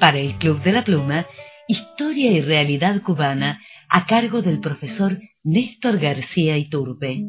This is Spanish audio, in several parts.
Para el Club de la Pluma, Historia y Realidad Cubana, a cargo del profesor Néstor García Iturbe.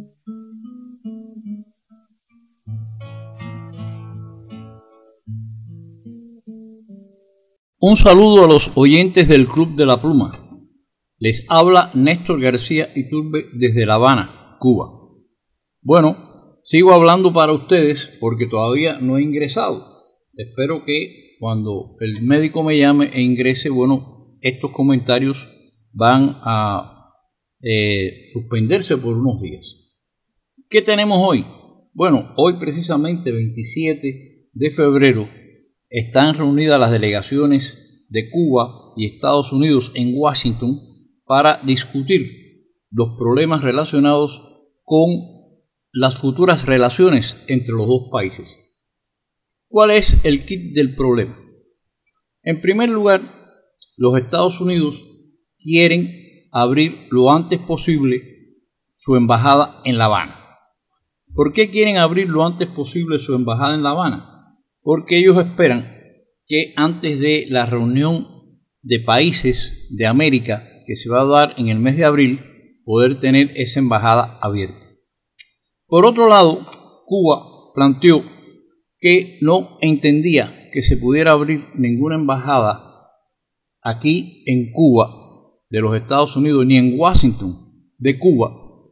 Un saludo a los oyentes del Club de la Pluma. Les habla Néstor García Iturbe desde La Habana, Cuba. Bueno, sigo hablando para ustedes porque todavía no he ingresado. Espero que cuando el médico me llame e ingrese, bueno, estos comentarios van a suspenderse por unos días. ¿Qué tenemos hoy? Bueno, hoy precisamente 27 de febrero están reunidas las delegaciones de Cuba y Estados Unidos en Washington para discutir los problemas relacionados con las futuras relaciones entre los dos países. ¿Cuál es el kit del problema? En primer lugar, los Estados Unidos quieren abrir lo antes posible su embajada en La Habana. ¿Por qué quieren abrir lo antes posible su embajada en La Habana? Porque ellos esperan que antes de la reunión de países de América que se va a dar en el mes de abril, poder tener esa embajada abierta. Por otro lado, Cuba planteó que no entendía que se pudiera abrir ninguna embajada aquí en Cuba de los Estados Unidos ni en Washington de Cuba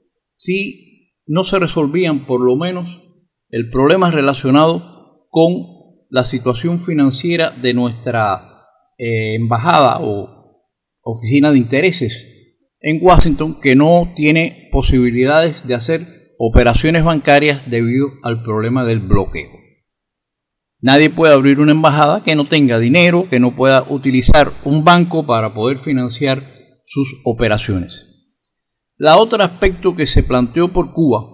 si no se resolvían por lo menos el problema relacionado con la situación financiera de nuestra embajada o oficina de intereses en Washington, que no tiene posibilidades de hacer operaciones bancarias debido al problema del bloqueo. Nadie puede abrir una embajada que no tenga dinero, que no pueda utilizar un banco para poder financiar sus operaciones. La otro aspecto que se planteó por Cuba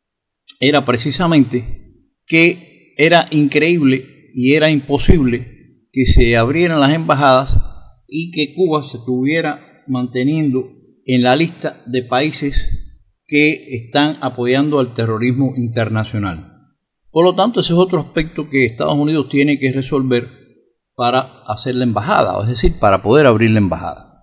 era precisamente que era increíble y era imposible que se abrieran las embajadas y que Cuba se estuviera manteniendo en la lista de países que están apoyando al terrorismo internacional. Por lo tanto, ese es otro aspecto que Estados Unidos tiene que resolver para hacer la embajada, es decir, para poder abrir la embajada.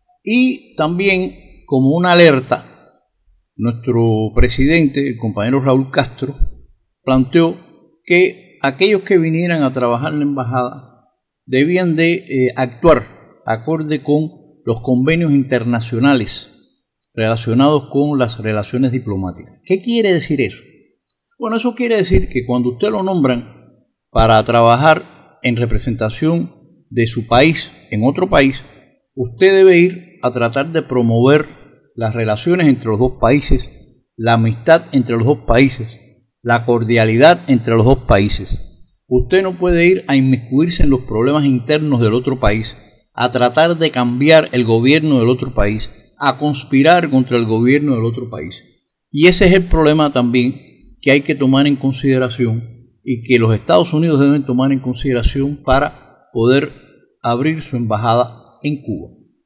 Y también, como una alerta, nuestro presidente, el compañero Raúl Castro, planteó que aquellos que vinieran a trabajar en la embajada debían de actuar acorde con los convenios internacionales relacionados con las relaciones diplomáticas. ¿Qué quiere decir eso? Bueno, eso quiere decir que cuando usted lo nombran para trabajar en representación de su país en otro país, usted debe ir a tratar de promover las relaciones entre los dos países, la amistad entre los dos países, la cordialidad entre los dos países. Usted no puede ir a inmiscuirse en los problemas internos del otro país, a tratar de cambiar el gobierno del otro país, a conspirar contra el gobierno del otro país. Y ese es el problema también que hay que tomar en consideración y que los Estados Unidos deben tomar en consideración para poder abrir su embajada en Cuba.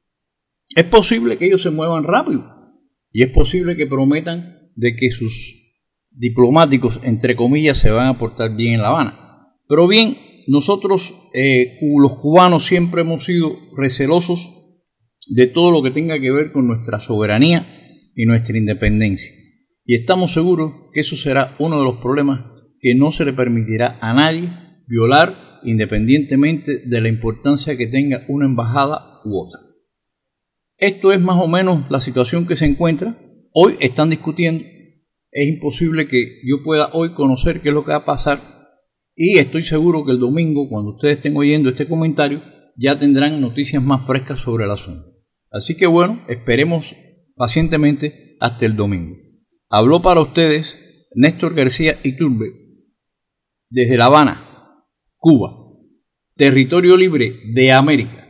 Es posible que ellos se muevan rápido y es posible que prometan de que sus diplomáticos, entre comillas, se van a portar bien en La Habana. Pero bien, nosotros los cubanos siempre hemos sido recelosos de todo lo que tenga que ver con nuestra soberanía y nuestra independencia. Y estamos seguros que eso será uno de los problemas que no se le permitirá a nadie violar, independientemente de la importancia que tenga una embajada u otra. Esto es más o menos la situación que se encuentra. Hoy están discutiendo. Es imposible que yo pueda hoy conocer qué es lo que va a pasar. Y estoy seguro que el domingo, cuando ustedes estén oyendo este comentario, ya tendrán noticias más frescas sobre el asunto. Así que bueno, esperemos pacientemente hasta el domingo. Habló para ustedes Néstor García Iturbe desde La Habana, Cuba, territorio libre de América.